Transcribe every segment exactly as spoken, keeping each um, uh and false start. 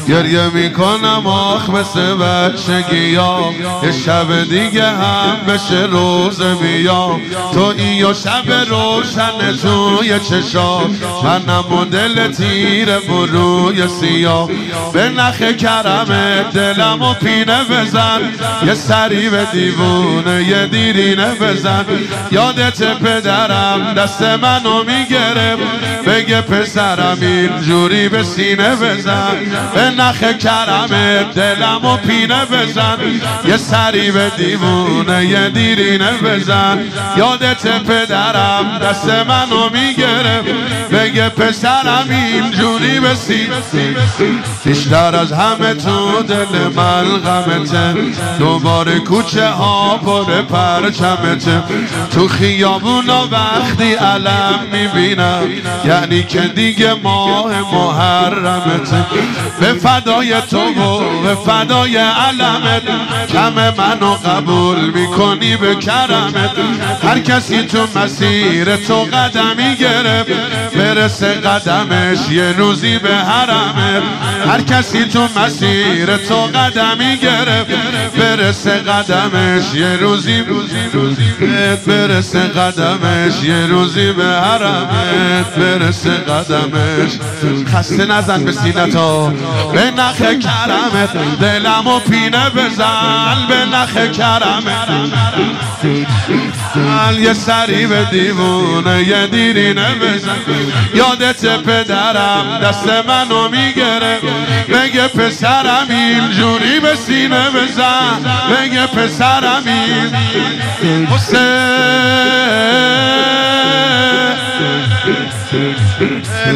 گریه میکنم آخ مثل بچگی ها، یه شب دیگه هم بشه روز میام. تو ای و شب روشن توی چشام، منم و دل تیره بروی سیاه. به نخ کرم دلم و پینه بزن، یه سری به دیوونه یه دیرینه بزن. یادت پدرم دست منو میگرفت، بگه پسرم اینجوری به سینه بزن. به نخ کرم دلم و پینه بزن، یه سری به دیوونه یه دیرینه بزن. یادت پدرم دست منو میگرفت، بگه پسرم اینجوری به سینه. بیشتر از همه تو دل من غمته، دوباره کوچه ها پر پرچمته. تو خیابونا وقتی علم میبینم، یعنی که دیگه ماه محرمته. به فدای تو و به فدای علمت، کم منو قبول میکنی به کرمت. هر کسی تو مسیر تو قدمی گرفت، برسه قدمش یه روزی به حرمت. هر کسی تو مسیر تو قدمی گرفت، برسه قدمش یه روزی برسه قدمش یه روزی به حرمت. برسه قدمش. خسته نزن به سینتا، به نخ کرمت دلم و پینه بزن. به نخ کرمت یه سری به دیوونه یه دیرینه بزن. یادت پدرم دست منو میگره، بگه پسرم اینجوری به سینه بزن. بگه پسرم این حسین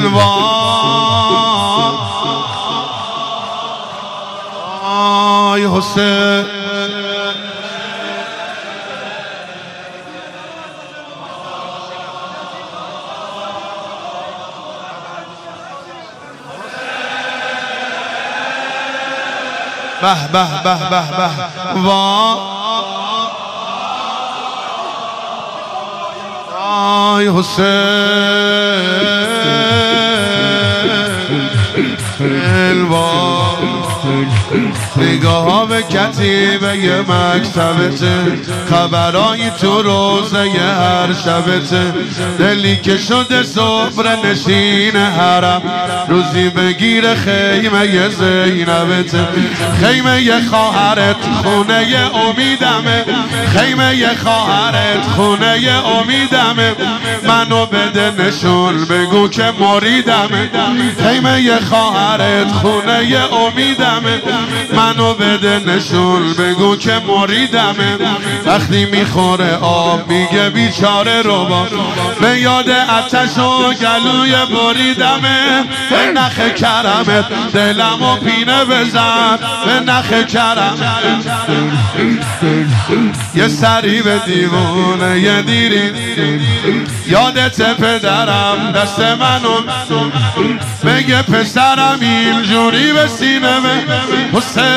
وای حسین. به به به به به وای حسین وای. نگاه ها به کتیبه یه مکتبته، خبرایی تو روزه هر شبته. دلی که شده صبر نشین حرم، روزی بگیر خیمه ی زینبته. خیمه ی خواهرت خونه ی امیدمه، خیمه ی خواهرت خونه ی امیدمه. منو بده نشون بگو که مریدمه، خیمه ی خواهرت خونه ی امیدمه. منو بده نشون بگو که مریدمه. وقتی میخوره آب میگه بیچاره رو با، به یاد آتش و گلوی بریدمه. به نخ کرمت دلم و پینه بزن. به نخ کرمت یه سری به دیوونه یه دیرین. یادت پدرم دست منو، بگه پسرم اینجوری به سینه حسین.